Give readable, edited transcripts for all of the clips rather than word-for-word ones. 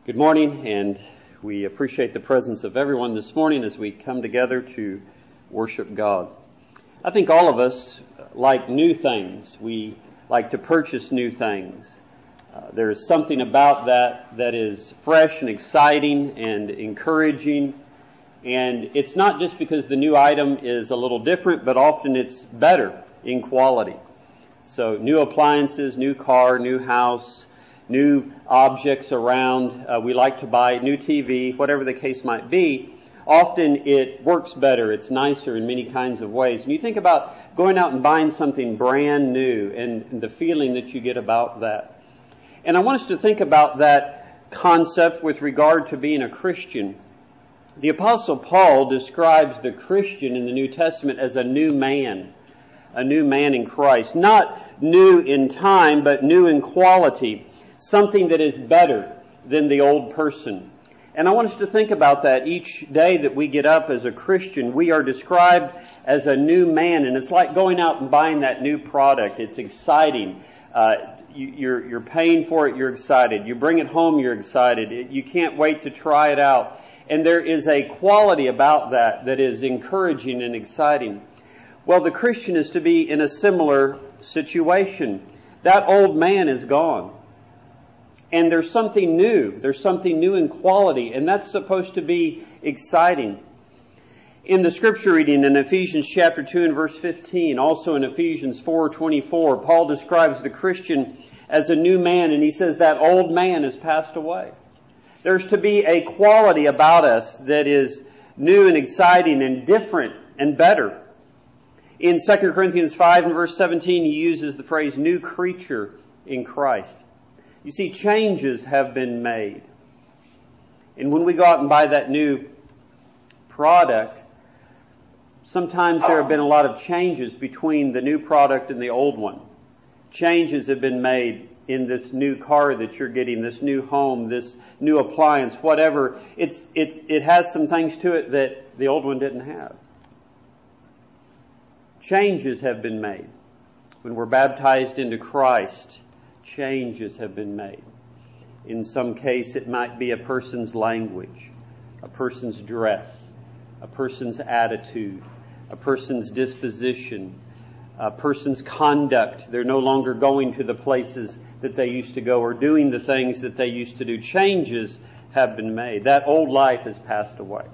Good morning, and we appreciate the presence of everyone this morning as we come together to worship God. I think all of us like new things. We like to purchase new things. There is something about that is fresh and exciting and encouraging. And it's not just because the new item is a little different, but often it's better in quality. So new appliances, new car, new house, new objects around. We like to buy new TV, whatever the case might be. Often it works better. It's nicer in many kinds of ways. And you think about going out and buying something brand new and the feeling that you get about that. And I want us to think about that concept with regard to being a Christian. The Apostle Paul describes the Christian in the New Testament as a new man in Christ. Not new in time, but new in quality. Something that is better than the old person. And I want us to think about that each day that we get up as a Christian. We are described as a new man, and it's like going out and buying that new product. It's exciting. You're paying for it, you're excited. You bring it home, you're excited. You can't wait to try it out. And there is a quality about that is encouraging and exciting. Well, the Christian is to be in a similar situation. That old man is gone. And there's something new. There's something new in quality, and that's supposed to be exciting. In the scripture reading in Ephesians chapter 2 and verse 15, also in Ephesians 4:24, Paul describes the Christian as a new man, and he says that old man has passed away. There's to be a quality about us that is new and exciting and different and better. In 2 Corinthians 5 and verse 17, he uses the phrase new creature in Christ. You see, changes have been made. And when we go out and buy that new product, sometimes there have been a lot of changes between the new product and the old one. Changes have been made in this new car that you're getting, this new home, this new appliance, whatever. It has some things to it that the old one didn't have. Changes have been made. When we're baptized into Christ, changes have been made. In some case, it might be a person's language, a person's dress, a person's attitude, a person's disposition, a person's conduct. They're no longer going to the places that they used to go or doing the things that they used to do. Changes have been made. That old life has passed away.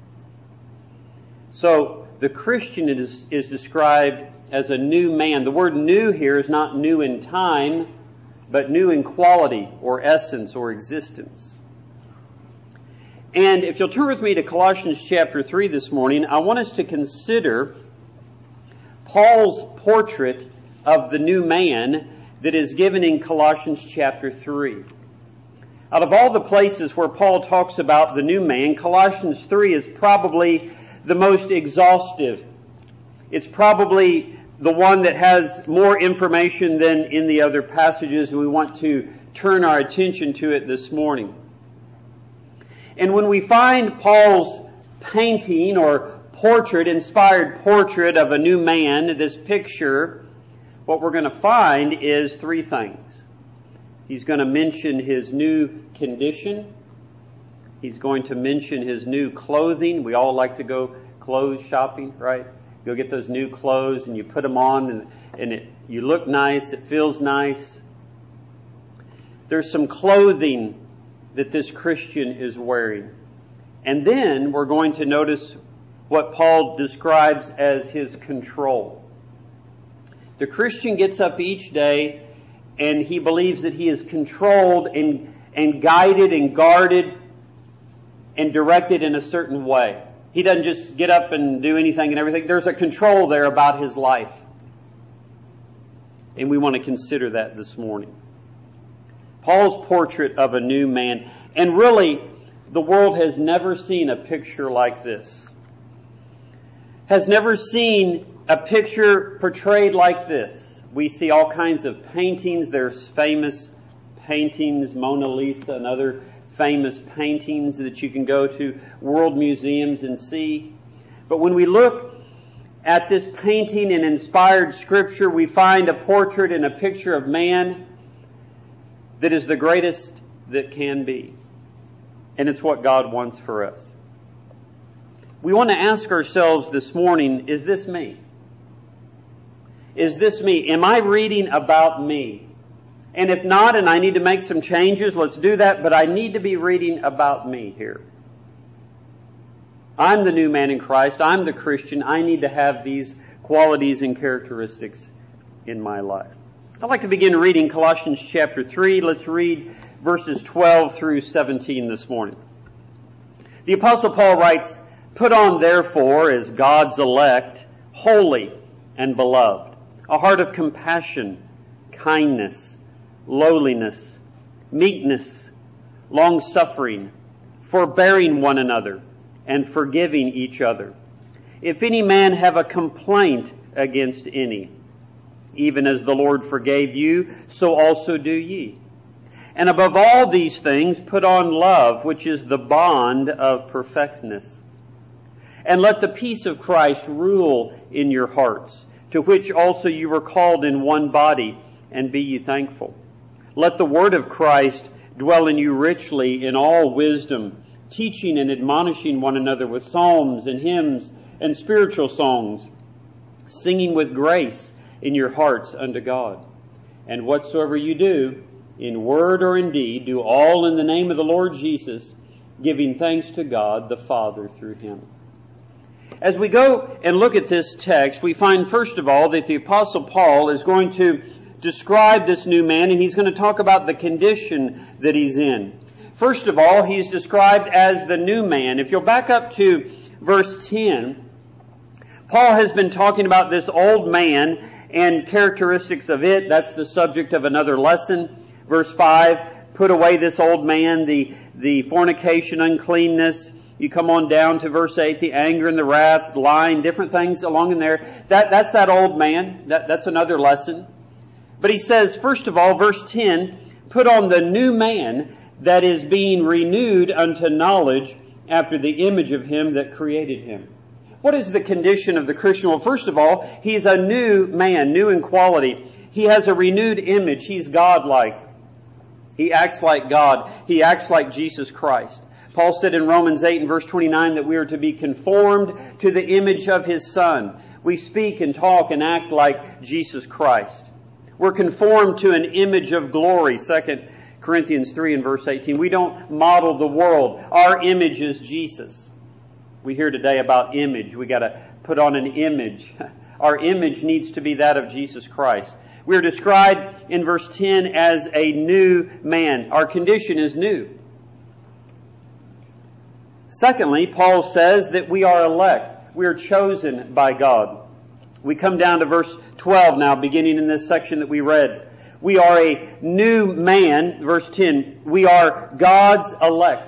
So the Christian is described as a new man. The word new here is not new in time, but new in quality or essence or existence. And if you'll turn with me to Colossians chapter 3 this morning, I want us to consider Paul's portrait of the new man that is given in Colossians chapter 3. Out of all the places where Paul talks about the new man, Colossians 3 is probably the most exhaustive. It's probably the one that has more information than in the other passages, and we want to turn our attention to it this morning. And when we find Paul's painting or portrait, inspired portrait of a new man, this picture, what we're going to find is three things. He's going to mention his new condition. He's going to mention his new clothing. We all like to go clothes shopping, right? Go get those new clothes and you put them on and you look nice, it feels nice. There's some clothing that this Christian is wearing. And then we're going to notice what Paul describes as his control. The Christian gets up each day and he believes that he is controlled and guided and guarded and directed in a certain way. He doesn't just get up and do anything and everything. There's a control there about his life. And we want to consider that this morning. Paul's portrait of a new man. And really, the world has never seen a picture like this. Has never seen a picture portrayed like this. We see all kinds of paintings. There's famous paintings, Mona Lisa and other famous paintings that you can go to world museums and see. But when we look at this painting in inspired scripture, we find a portrait and a picture of man that is the greatest that can be. and it's what God wants for us. We want to ask ourselves this morning, is this me? Is this me? Am I reading about me? And if not, and I need to make some changes, let's do that, but I need to be reading about me here. I'm the new man in Christ. I'm the Christian. I need to have these qualities and characteristics in my life. I'd like to begin reading Colossians chapter 3. Let's read verses 12 through 17 this morning. The Apostle Paul writes, "Put on therefore as God's elect, holy and beloved, a heart of compassion, kindness, lowliness, meekness, long-suffering, forbearing one another, and forgiving each other. If any man have a complaint against any, even as the Lord forgave you, so also do ye. And above all these things, put on love, which is the bond of perfectness. And let the peace of Christ rule in your hearts, to which also you were called in one body, and be ye thankful. Let the word of Christ dwell in you richly in all wisdom, teaching and admonishing one another with psalms and hymns and spiritual songs, singing with grace in your hearts unto God. And whatsoever you do, in word or in deed, do all in the name of the Lord Jesus, giving thanks to God the Father through Him." As we go and look at this text, we find first of all that the Apostle Paul is going to describe this new man, and he's going to talk about the condition that he's in. First of all, he's described as the new man. If you'll back up to verse 10, Paul has been talking about this old man and characteristics of it. That's the subject of another lesson. Verse 5, put away this old man, the fornication, uncleanness. You come on down to verse 8, the anger and the wrath, lying, different things along in there. That's that old man. That's another lesson. But he says, first of all, verse 10, put on the new man that is being renewed unto knowledge after the image of Him that created him. What is the condition of the Christian? Well, first of all, he's a new man, new in quality. He has a renewed image. He's God-like. He acts like God. He acts like Jesus Christ. Paul said in Romans 8 and verse 29 that we are to be conformed to the image of His Son. We speak and talk and act like Jesus Christ. We're conformed to an image of glory. 2 Corinthians 3 and verse 18. We don't model the world. Our image is Jesus. We hear today about image. We got to put on an image. Our image needs to be that of Jesus Christ. We are described in verse 10 as a new man. Our condition is new. Secondly, Paul says that we are elect. We are chosen by God. We come down to verse 12 now, beginning in this section that we read. We are a new man, verse 10. We are God's elect.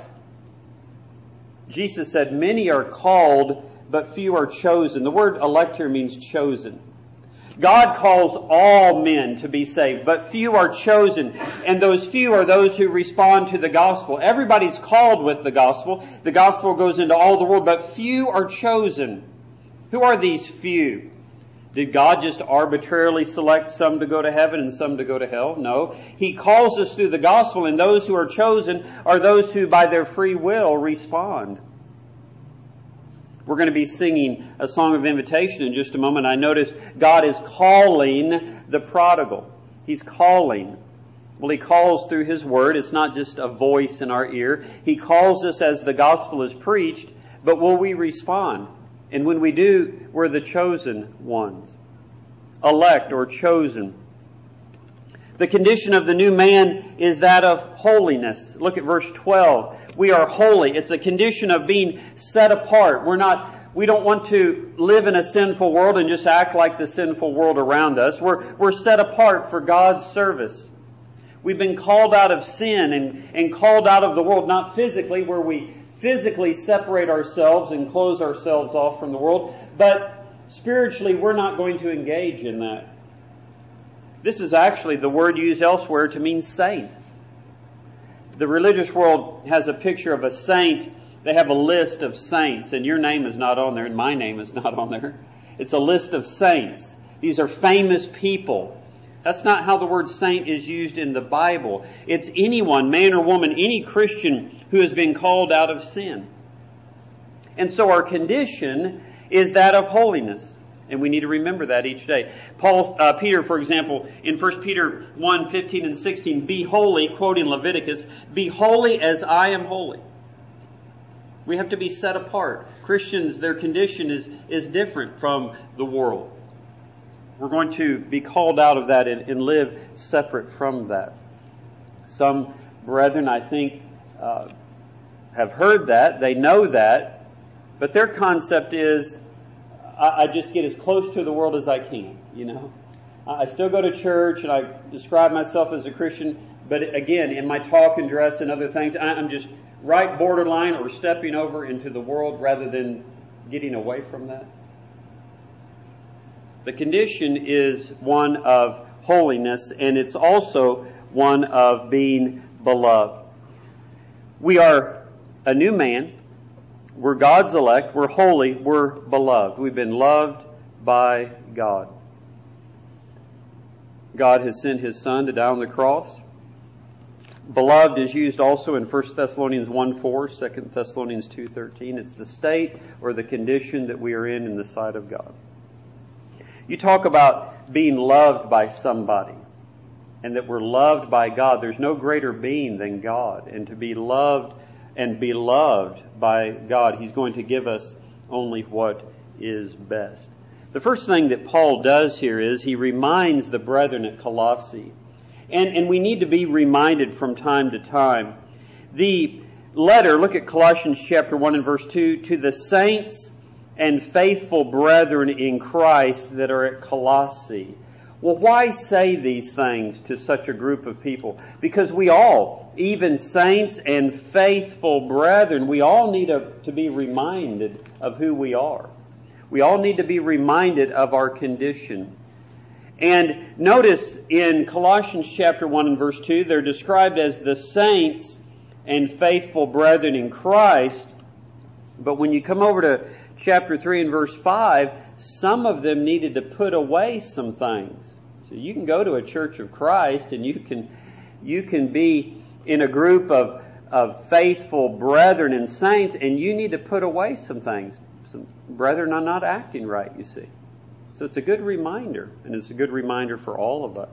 Jesus said, many are called, but few are chosen. The word elect here means chosen. God calls all men to be saved, but few are chosen. And those few are those who respond to the gospel. Everybody's called with the gospel. The gospel goes into all the world, but few are chosen. Who are these few? Did God just arbitrarily select some to go to heaven and some to go to hell? No. He calls us through the gospel, and those who are chosen are those who by their free will respond. We're going to be singing a song of invitation in just a moment. I notice God is calling the prodigal. He's calling. Well, He calls through His Word. It's not just a voice in our ear. He calls us as the gospel is preached, but will we respond? And when we do, we're the chosen ones. Elect or chosen. The condition of the new man is that of holiness. Look at verse 12. We are holy. It's a condition of being set apart. We don't want to live in a sinful world and just act like the sinful world around us. We're set apart for God's service. We've been called out of sin and called out of the world, not physically, where we physically separate ourselves and close ourselves off from the world, but spiritually we're not going to engage in that. This is actually the word used elsewhere to mean saint. The religious world has a picture of a saint. They have a list of saints, and your name is not on there, and my name is not on there. It's a list of saints. These are famous people That's not how the word saint is used in the Bible. It's anyone, man or woman, any Christian who has been called out of sin. And so our condition is that of holiness. And we need to remember that each day. Peter, for example, in 1 Peter 1, 15 and 16, be holy, quoting Leviticus, be holy as I am holy. We have to be set apart. Christians, their condition is different from the world. We're going to be called out of that and live separate from that. Some brethren, I think, have heard that. They know that. But their concept is, I just get as close to the world as I can, you know. I still go to church and I describe myself as a Christian, but again, in my talk and dress and other things, I'm just right borderline or stepping over into the world rather than getting away from that. The condition is one of holiness, and it's also one of being beloved. We are a new man. We're God's elect. We're holy. We're beloved. We've been loved by God. God has sent His Son to die on the cross. Beloved is used also in 1 Thessalonians 1:4, 2 Thessalonians 2:13. It's the state or the condition that we are in the sight of God. You talk about being loved by somebody and that we're loved by God. There's no greater being than God. And to be loved and beloved by God, He's going to give us only what is best. The first thing that Paul does here is he reminds the brethren at Colossae. And we need to be reminded from time to time. The letter, look at Colossians chapter 1 and verse 2, to the saints and faithful brethren in Christ that are at Colossae. Well, why say these things to such a group of people? Because we all, even saints and faithful brethren, we all need to be reminded of who we are. We all need to be reminded of our condition. And notice in Colossians chapter 1 and verse 2, they're described as the saints and faithful brethren in Christ. But when you come over to chapter 3 and verse 5, some of them needed to put away some things. So you can go to a church of Christ and you can be in a group of faithful brethren and saints, and you need to put away some things. Some brethren are not acting right, you see. So it's a good reminder, and it's a good reminder for all of us.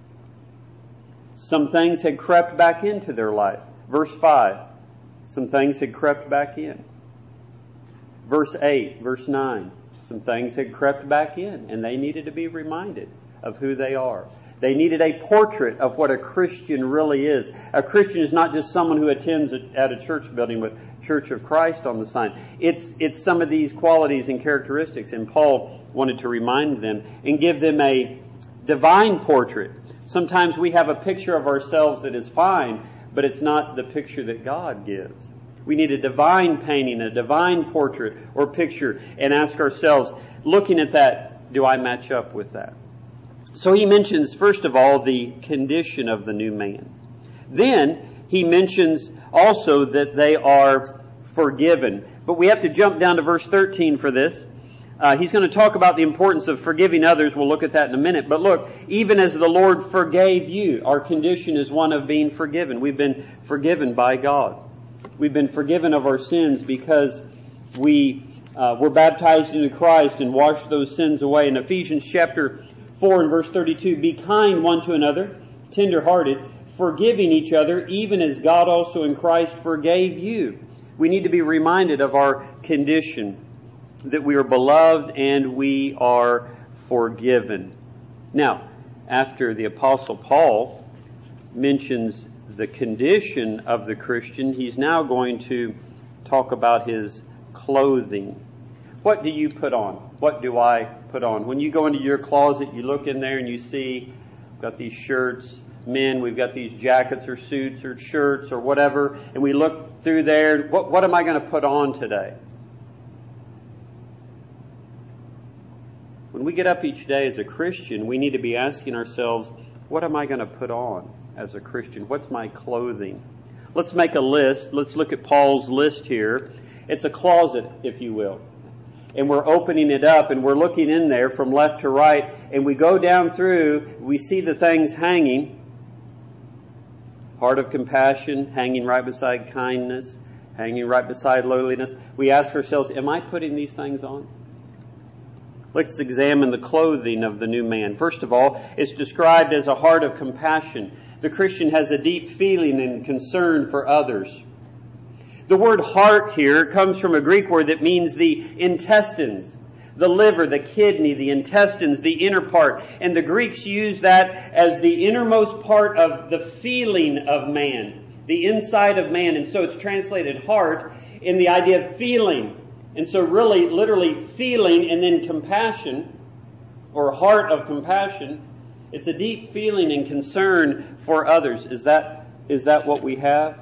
Some things had crept back into their life. Verse 5, some things had crept back in. Verse 8, verse 9, some things had crept back in, and they needed to be reminded of who they are. They needed a portrait of what a Christian really is. A Christian is not just someone who attends at a church building with Church of Christ on the sign. It's some of these qualities and characteristics, and Paul wanted to remind them and give them a divine portrait. Sometimes we have a picture of ourselves that is fine, but it's not the picture that God gives. We need a divine painting, a divine portrait or picture, and ask ourselves, looking at that, do I match up with that? So he mentions, first of all, the condition of the new man. Then he mentions also that they are forgiven. But we have to jump down to verse 13 for this. He's going to talk about the importance of forgiving others. We'll look at that in a minute. But look, even as the Lord forgave you, our condition is one of being forgiven. We've been forgiven by God. We've been forgiven of our sins because we were baptized into Christ and washed those sins away. In Ephesians chapter 4 and verse 32, be kind one to another, tender-hearted, forgiving each other, even as God also in Christ forgave you. We need to be reminded of our condition, that we are beloved and we are forgiven. Now, after the Apostle Paul mentions the condition of the Christian, he's now going to talk about his clothing. What do you put on? What do I put on? When you go into your closet, you look in there and you see, we've got these shirts. Men, we've got these jackets or suits or shirts or whatever, and we look through there. What am I going to put on today? When we get up each day as a Christian, we need to be asking ourselves, what am I going to put on as a Christian? What's my clothing? Let's make a list. Let's look at Paul's list here. It's a closet, if you will. and we're opening it up and we're looking in there from left to right, and we go down through, we see the things hanging. Heart of compassion, hanging right beside kindness, hanging right beside lowliness. We ask ourselves, am I putting these things on? Let's examine the clothing of the new man. First of all, it's described as a heart of compassion. The Christian has a deep feeling and concern for others. The word heart here comes from a Greek word that means the intestines, the liver, the kidney, the intestines, the inner part. And the Greeks use that as the innermost part of the feeling of man, the inside of man. And so it's translated heart in the idea of feeling. And so really, literally feeling and then compassion, or heart of compassion, it's a deep feeling and concern for others. Is that what we have?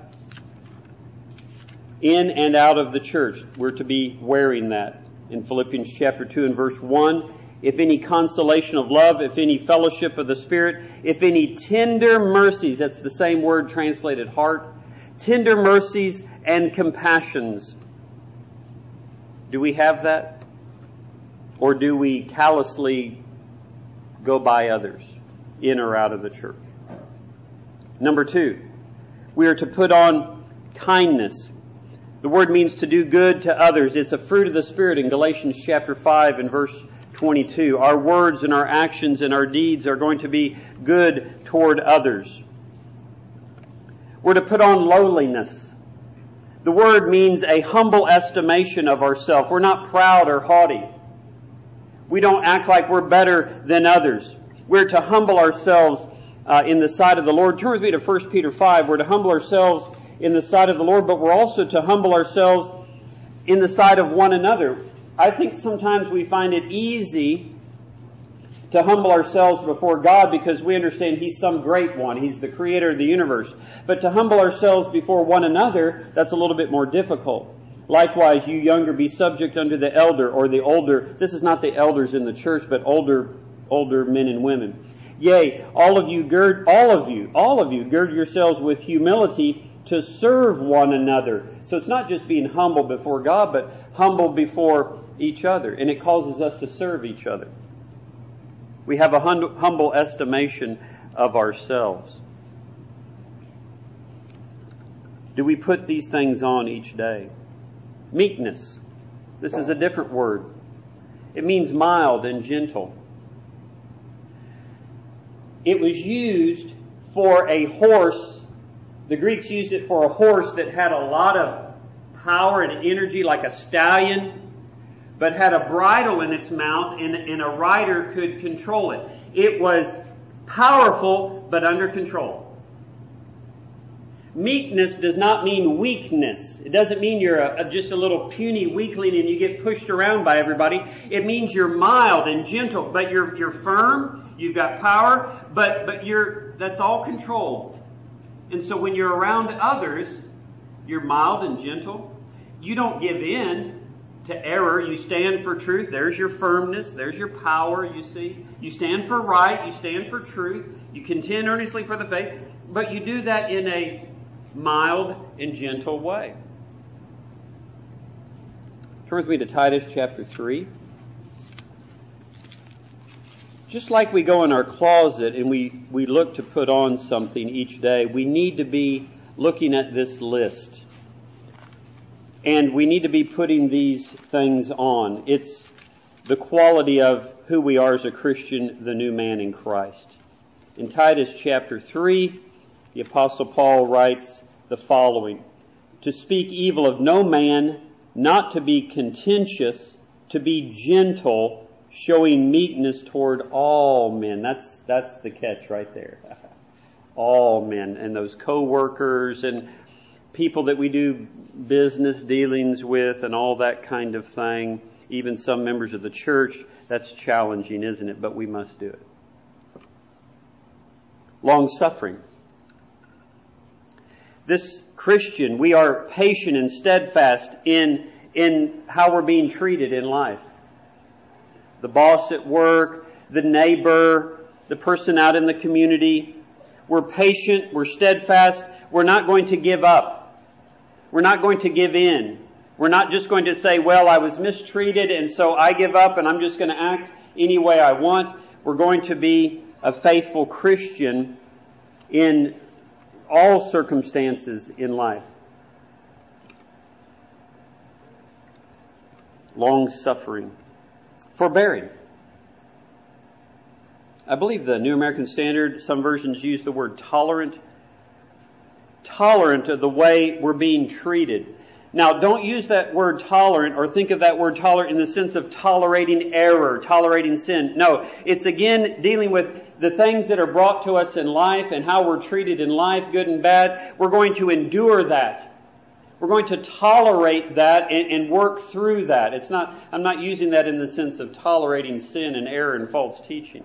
In and out of the church, we're to be wearing that. In Philippians chapter 2 and verse 1, if any consolation of love, if any fellowship of the Spirit, if any tender mercies, that's the same word translated heart, tender mercies and compassions. Do we have that? Or do we callously go by others, in or out of the church? Number 2, we are to put on kindness. The word means to do good to others. It's a fruit of the Spirit in Galatians chapter 5 and verse 22. Our words and our actions and our deeds are going to be good toward others. We're to put on lowliness. The word means a humble estimation of ourselves. We're not proud or haughty. We don't act like we're better than others. We're to humble ourselves in the sight of the Lord. Turn with me to 1 Peter 5. We're to humble ourselves in the sight of the Lord, but we're also to humble ourselves in the sight of one another. I think sometimes we find it easy to humble ourselves before God because we understand He's some great one. He's the creator of the universe. But to humble ourselves before one another, that's a little bit more difficult. Likewise, you younger, be subject unto the elder or the older. This is not the elders in the church, but older men and women. Yea, all of you gird yourselves with humility to serve one another. So it's not just being humble before God, but humble before each other. And it causes us to serve each other. We have a humble estimation of ourselves. Do we put these things on each day? Meekness. This is a different word. It means mild and gentle. It was used for a horse. The Greeks used it for a horse that had a lot of power and energy, like a stallion, but had a bridle in its mouth and a rider could control it. It was powerful, but under control. Meekness does not mean weakness. It doesn't mean you're just a little puny weakling and you get pushed around by everybody. It means you're mild and gentle, but you're firm, you've got power, but that's all controlled. And so when you're around others, you're mild and gentle. You don't give in to error. You stand for truth. There's your firmness. There's your power, you see. You stand for right. You stand for truth. You contend earnestly for the faith. But you do that in a mild and gentle way. Turn with me to Titus chapter 3. Just like we go in our closet and we look to put on something each day, we need to be looking at this list. And we need to be putting these things on. It's the quality of who we are as a Christian, the new man in Christ. In Titus chapter 3, the Apostle Paul writes the following: to speak evil of no man, not to be contentious, to be gentle, showing meekness toward all men. That's the catch right there. All men. And those co-workers and people that we do business dealings with and all that kind of thing. Even some members of the church. That's challenging, isn't it? But we must do it. Long-suffering. This Christian, we are patient and steadfast in how we're being treated in life. The boss at work, the neighbor, the person out in the community. We're patient, we're steadfast, we're not going to give up. We're not going to give in. We're not just going to say, well, I was mistreated and so I give up and I'm just going to act any way I want. We're going to be a faithful Christian in all circumstances in life. Long-suffering. Forbearing. I believe the New American Standard, some versions use the word tolerant. Tolerant of the way we're being treated. Now, don't use that word tolerant or think of that word tolerant in the sense of tolerating error, tolerating sin. No, it's again dealing with the things that are brought to us in life and how we're treated in life, good and bad. We're going to endure that. We're going to tolerate that and work through that. I'm not using that in the sense of tolerating sin and error and false teaching.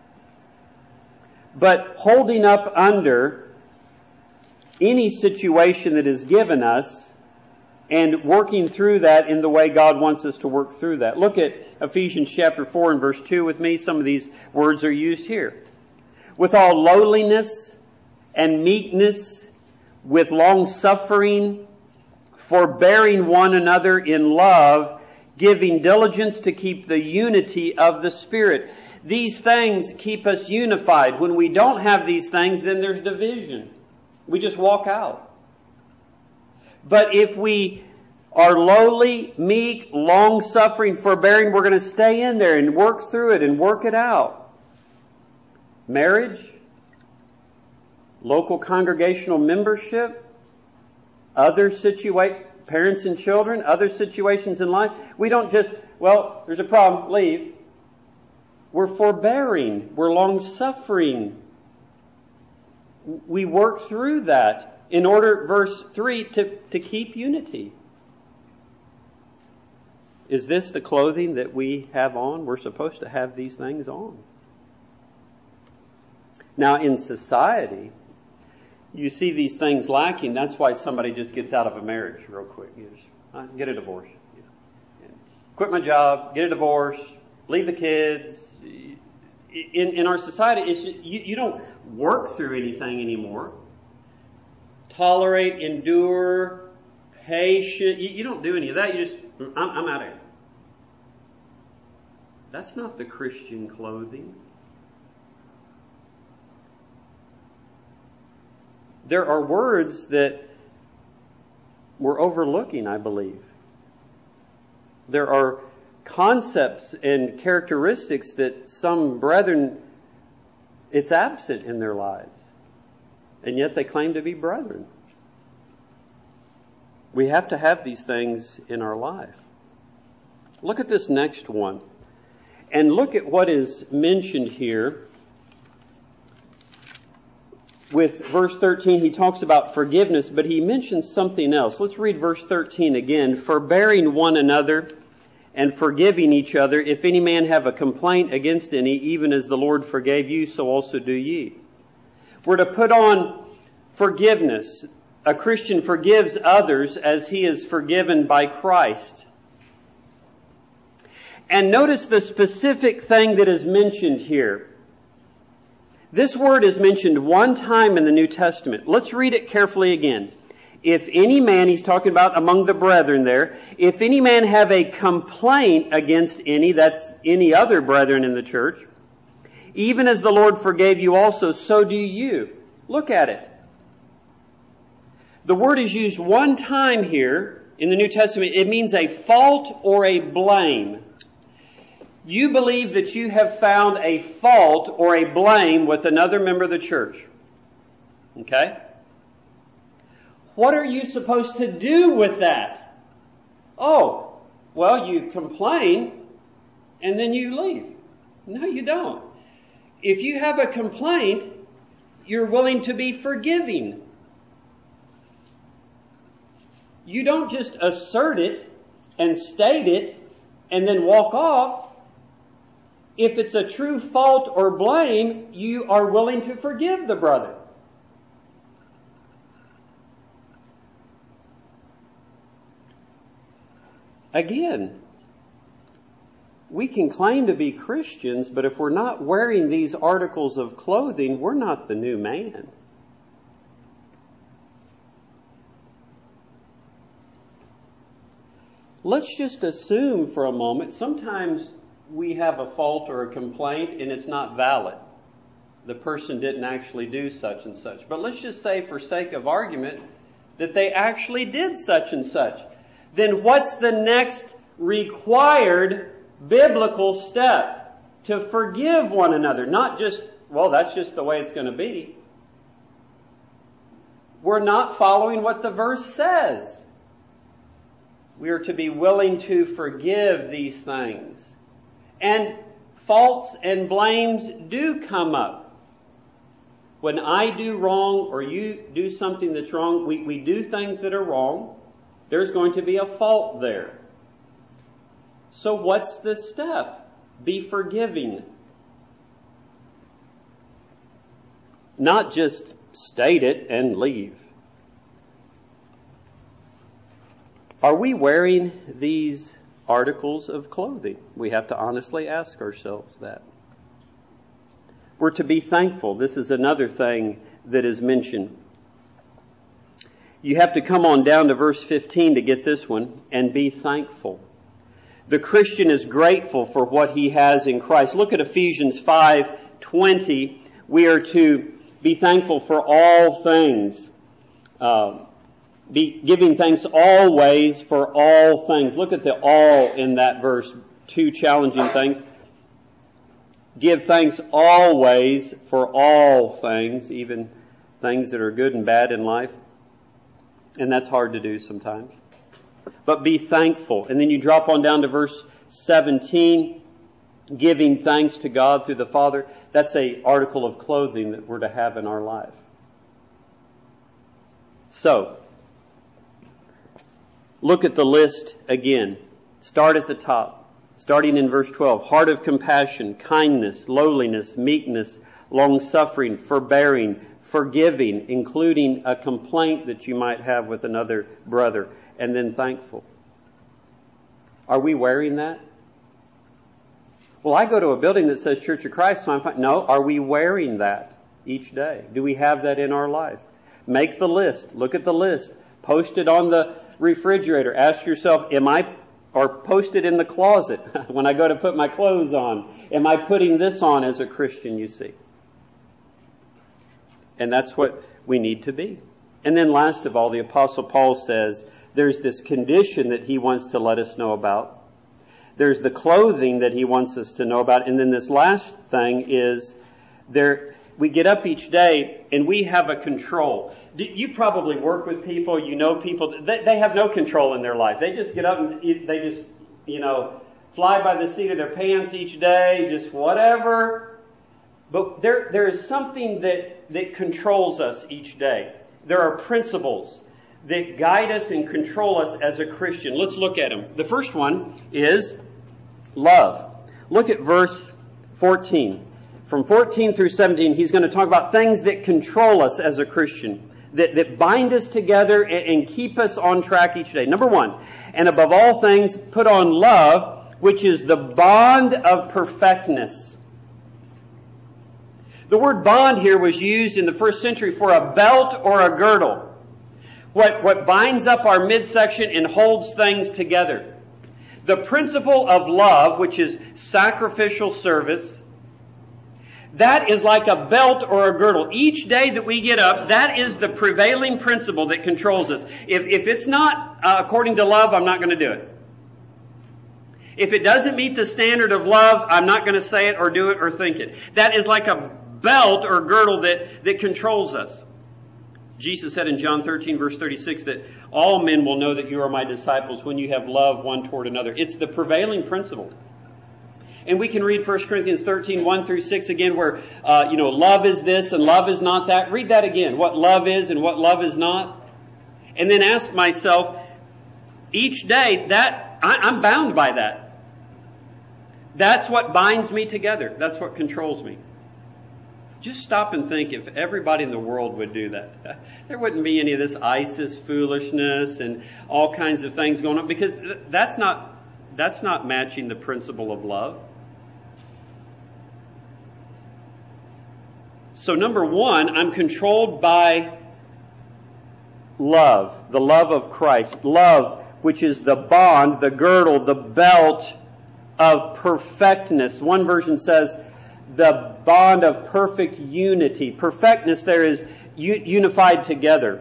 But holding up under any situation that is given us and working through that in the way God wants us to work through that. Look at Ephesians chapter 4 and verse 2 with me. Some of these words are used here. With all lowliness and meekness, with long suffering, forbearing one another in love, giving diligence to keep the unity of the Spirit. These things keep us unified. When we don't have these things, then there's division. We just walk out. But if we are lowly, meek, long-suffering, forbearing, we're going to stay in there and work through it and work it out. Marriage, local congregational membership, other parents and children, other situations in life. We don't just, well, there's a problem, leave. We're forbearing. We're long-suffering. We work through that in order, verse 3, to keep unity. Is this the clothing that we have on? We're supposed to have these things on. Now, in society, you see these things lacking. That's why somebody just gets out of a marriage real quick. You just, get a divorce. Quit my job, get a divorce, leave the kids. In our society, it's just, you don't work through anything anymore. Tolerate, endure, patient. You don't do any of that. You just, I'm out of here. That's not the Christian clothing. There are words that we're overlooking, I believe. There are concepts and characteristics that some brethren, it's absent in their lives. And yet they claim to be brethren. We have to have these things in our life. Look at this next one. And look at what is mentioned here. With verse 13, he talks about forgiveness, but he mentions something else. Let's read verse 13 again. Forbearing one another and forgiving each other, if any man have a complaint against any, even as the Lord forgave you, so also do ye. We're to put on forgiveness. A Christian forgives others as he is forgiven by Christ. And notice the specific thing that is mentioned here. This word is mentioned one time in the New Testament. Let's read it carefully again. If any man, he's talking about among the brethren there, if any man have a complaint against any, that's any other brethren in the church, even as the Lord forgave you also, so do you. Look at it. The word is used one time here in the New Testament. It means a fault or a blame. You believe that you have found a fault or a blame with another member of the church. Okay? What are you supposed to do with that? Oh, well, you complain and then you leave. No, you don't. If you have a complaint, you're willing to be forgiving. You don't just assert it and state it and then walk off. If it's a true fault or blame, you are willing to forgive the brother. Again, we can claim to be Christians, but if we're not wearing these articles of clothing, we're not the new man. let's just assume for a moment, sometimes we have a fault or a complaint and it's not valid. The person didn't actually do such and such. But let's just say, for sake of argument, that they actually did such and such. Then what's the next required biblical step? To forgive one another. Not just, well, that's just the way it's going to be. We're not following what the verse says. We are to be willing to forgive these things. And faults and blames do come up. When I do wrong or you do something that's wrong, we do things that are wrong. There's going to be a fault there. So what's the step? Be forgiving. Not just state it and leave. Are we wearing these articles of clothing? We have to honestly ask ourselves that. We're to be thankful. This is another thing that is mentioned. You have to come on down to verse 15 to get this one, and be thankful. The Christian is grateful for what he has in Christ. Look at Ephesians 5:20. We are to be thankful for all things. Be giving thanks always for all things. Look at the all in that verse. Two challenging things. Give thanks always for all things, even things that are good and bad in life. And that's hard to do sometimes. But be thankful. And then you drop on down to verse 17. Giving thanks to God through the Father. That's an article of clothing that we're to have in our life. So, look at the list again. Start at the top. Starting in verse 12, heart of compassion, kindness, lowliness, meekness, long-suffering, forbearing, forgiving, including a complaint that you might have with another brother, and then thankful. Are we wearing that? Well, I go to a building that says Church of Christ, so I'm fine. No, are we wearing that each day? Do we have that in our life? Make the list. Look at the list. Post it on the refrigerator. Ask yourself, or post it in the closet when I go to put my clothes on. Am I putting this on as a Christian, you see? And that's what we need to be. And then last of all, the Apostle Paul says there's this condition that he wants to let us know about. There's the clothing that he wants us to know about. And then this last thing is we get up each day and we have a control. You probably work with people, you know people, they have no control in their life. They just get up and they just, fly by the seat of their pants each day, just whatever. But there is something that controls us each day. There are principles that guide us and control us as a Christian. Let's look at them. The first one is love. Look at verse 14. From 14 through 17, he's going to talk about things that control us as a Christian, that bind us together and keep us on track each day. Number one, and above all things, put on love, which is the bond of perfectness. The word bond here was used in the first century for a belt or a girdle. What binds up our midsection and holds things together. The principle of love, which is sacrificial service, that is like a belt or a girdle. Each day that we get up, that is the prevailing principle that controls us. If it's not according to love, I'm not going to do it. If it doesn't meet the standard of love, I'm not going to say it or do it or think it. That is like a belt or girdle that controls us. Jesus said in John 13 verse 36 that all men will know that you are my disciples when you have love one toward another. It's the prevailing principle. And we can read 1 Corinthians 13, 1 through 6 again where, love is this and love is not that. Read that again, what love is and what love is not. And then ask myself, each day, I'm bound by that. That's what binds me together. That's what controls me. Just stop and think if everybody in the world would do that. There wouldn't be any of this ISIS foolishness and all kinds of things going on because that's not matching the principle of love. So number one, I'm controlled by love, the love of Christ. Love which is the bond, the girdle, the belt of perfectness. One version says the bond of perfect unity. Perfectness there is unified together.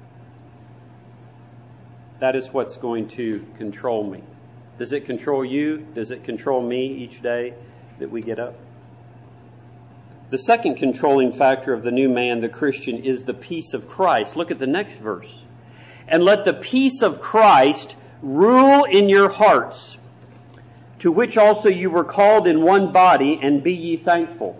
That is what's going to control me. Does it control you? Does it control me each day that we get up? The second controlling factor of the new man, the Christian, is the peace of Christ. Look at the next verse. And let the peace of Christ rule in your hearts, to which also you were called in one body, and be ye thankful.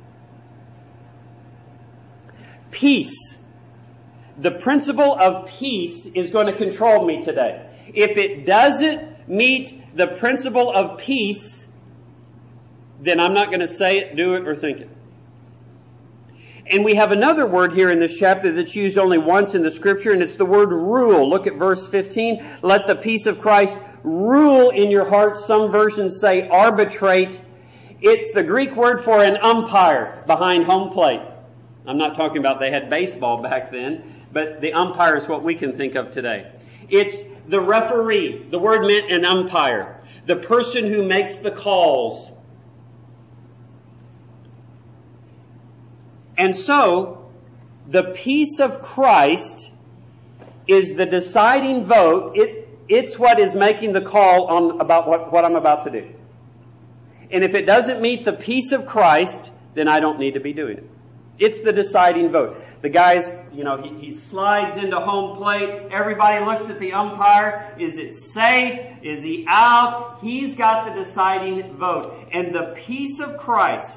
Peace. The principle of peace is going to control me today. If it doesn't meet the principle of peace, then I'm not going to say it, do it, or think it. And we have another word here in this chapter that's used only once in the Scripture, and it's the word rule. Look at verse 15. Let the peace of Christ rule in your hearts. Some versions say arbitrate. It's the Greek word for an umpire behind home plate. I'm not talking about they had baseball back then, but the umpire is what we can think of today. It's the referee. The word meant an umpire. The person who makes the calls. And so, the peace of Christ is the deciding vote. It's what is making the call on about what I'm about to do. And if it doesn't meet the peace of Christ, then I don't need to be doing it. It's the deciding vote. The guy's, he slides into home plate. Everybody looks at the umpire. Is it safe? Is he out? He's got the deciding vote. And the peace of Christ,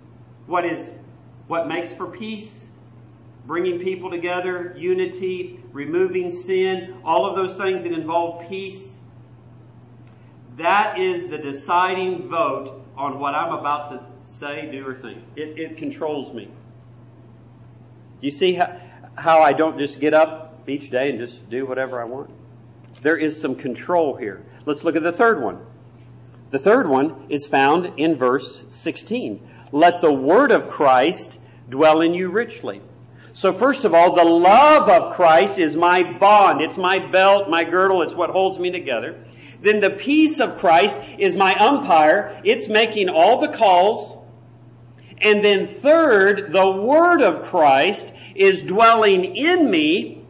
what makes for peace? Bringing people together, unity, removing sin, all of those things that involve peace. That is the deciding vote on what I'm about to say, do, or think. It controls me. Do you see how I don't just get up each day and just do whatever I want? There is some control here. Let's look at the third one. The third one is found in verse 16. Let the word of Christ dwell in you richly. So first of all, the love of Christ is my bond. It's my belt, my girdle. It's what holds me together. Then the peace of Christ is my umpire. It's making all the calls. And then third, the word of Christ is dwelling in me.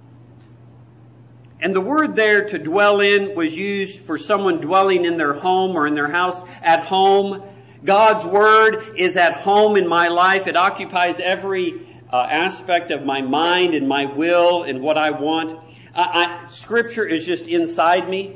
And the word there to dwell in was used for someone dwelling in their home or in their house at home. God's word is at home in my life. It occupies every aspect of my mind and my will and what I want. Scripture is just inside me.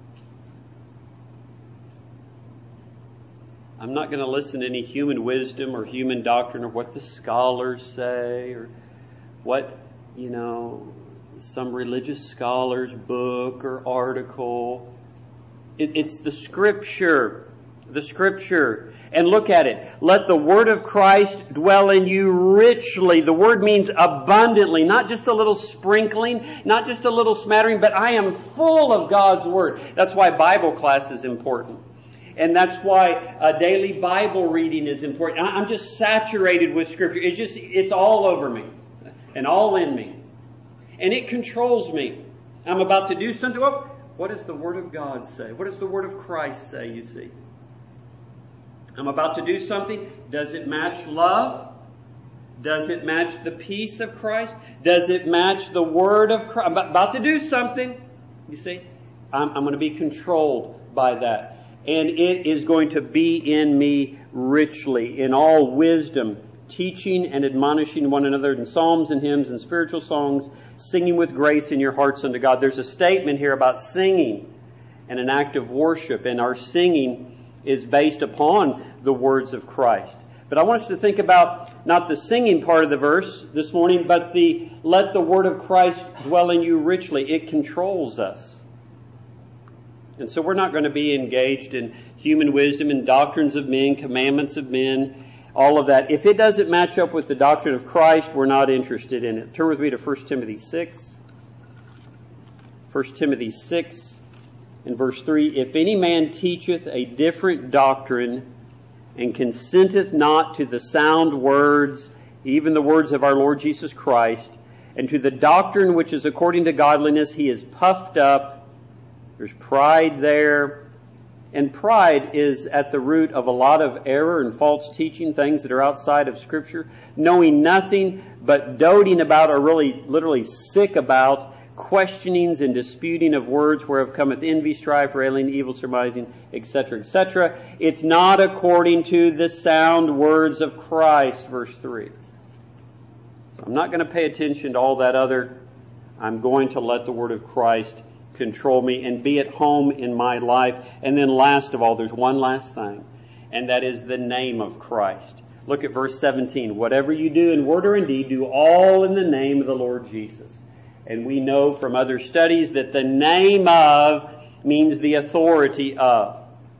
I'm not going to listen to any human wisdom or human doctrine or what the scholars say or what, some religious scholar's book or article. It's the Scripture. The Scripture. And look at it. Let the word of Christ dwell in you richly. The word means abundantly, not just a little sprinkling, not just a little smattering, but I am full of God's word. That's why Bible class is important. And that's why daily Bible reading is important. I'm just saturated with Scripture. It's all over me and all in me. And it controls me. I'm about to do something. Oh, what does the Word of God say? What does the Word of Christ say, you see? I'm about to do something. Does it match love? Does it match the peace of Christ? Does it match the Word of Christ? I'm about to do something. You see? I'm going to be controlled by that. And it is going to be in me richly, in all wisdom, teaching and admonishing one another in psalms and hymns and spiritual songs, singing with grace in your hearts unto God. There's a statement here about singing and an act of worship, and our singing is based upon the words of Christ. But I want us to think about not the singing part of the verse this morning, but let the word of Christ dwell in you richly. It controls us. And so we're not going to be engaged in human wisdom and doctrines of men, commandments of men, all of that. If it doesn't match up with the doctrine of Christ, we're not interested in it. Turn with me to 1 Timothy 6. 1 Timothy 6 and verse 3. If any man teacheth a different doctrine and consenteth not to the sound words, even the words of our Lord Jesus Christ, and to the doctrine which is according to godliness, he is puffed up There's pride there. And pride is at the root of a lot of error and false teaching, things that are outside of Scripture. Knowing nothing but doting about, or really literally sick about, questionings and disputing of words whereof cometh envy, strife, railing, evil surmising, etc., etc. It's not according to the sound words of Christ, verse 3. So I'm not going to pay attention to all that other. I'm going to let the Word of Christ control me and be at home in my life. And then last of all, there's one last thing, and that is the name of Christ. Look at verse 17. Whatever you do in word or in deed, do all in the name of the Lord Jesus. And we know from other studies that the name of means the authority of.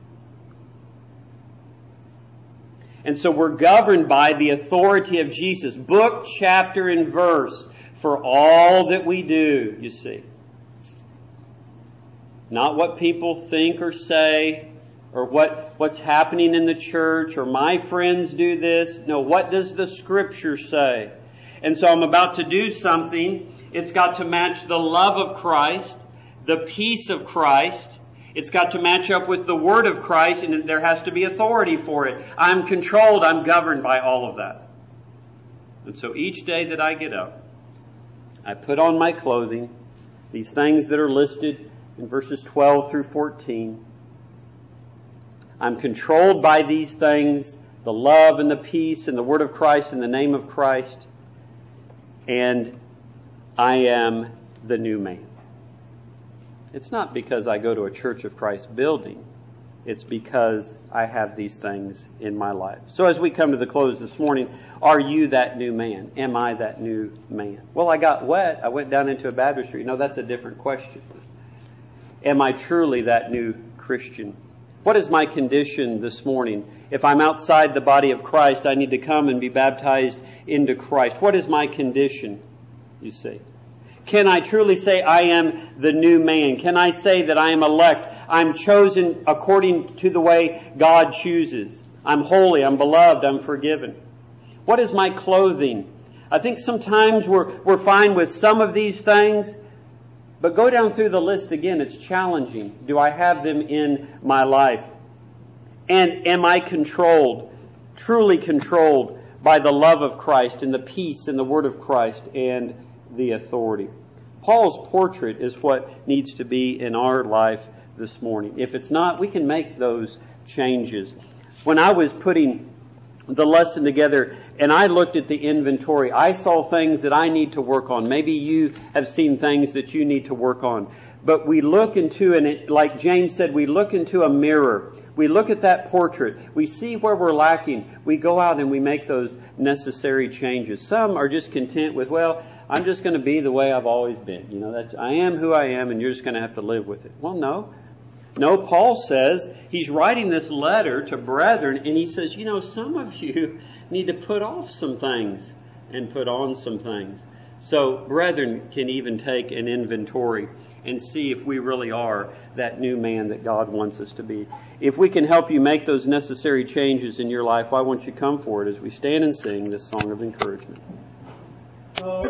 And so we're governed by the authority of Jesus, book, chapter, and verse, for all that we do, you see. Not what people think or say, or what's happening in the church, or my friends do this. No, what does the Scripture say? And so I'm about to do something. It's got to match the love of Christ, the peace of Christ. It's got to match up with the Word of Christ, and there has to be authority for it. I'm controlled, I'm governed by all of that. And so each day that I get up, I put on my clothing, these things that are listed in verses 12 through 14. I'm controlled by these things, the love and the peace and the Word of Christ and the name of Christ. And I am the new man. It's not because I go to a Church of Christ building. It's because I have these things in my life. So as we come to the close this morning, are you that new man? Am I that new man? Well, I got wet. I went down into a baptistry. No, that's a different question. Am I truly that new Christian? What is my condition this morning? If I'm outside the body of Christ, I need to come and be baptized into Christ. What is my condition, you see? Can I truly say I am the new man? Can I say that I am elect? I'm chosen according to the way God chooses. I'm holy, I'm beloved, I'm forgiven. What is my clothing? I think sometimes we're fine with some of these things, but go down through the list again. It's challenging. Do I have them in my life? And am I controlled, truly controlled by the love of Christ and the peace and the Word of Christ and the authority? Paul's portrait is what needs to be in our life this morning. If it's not, we can make those changes. When I was putting the lesson together and I looked at the inventory, I saw things that I need to work on. Maybe you have seen things that you need to work on. But we look into, and it, like James said, we look into a mirror. We look at that portrait. We see where we're lacking. We go out and we make those necessary changes. Some are just content with, well, I'm just going to be the way I've always been. You know, I am who I am, and you're just going to have to live with it. Well, no. No, Paul says, he's writing this letter to brethren, and he says, you know, some of you need to put off some things and put on some things. So brethren can even take an inventory and see if we really are that new man that God wants us to be. If we can help you make those necessary changes in your life, why won't you come forward as we stand and sing this song of encouragement?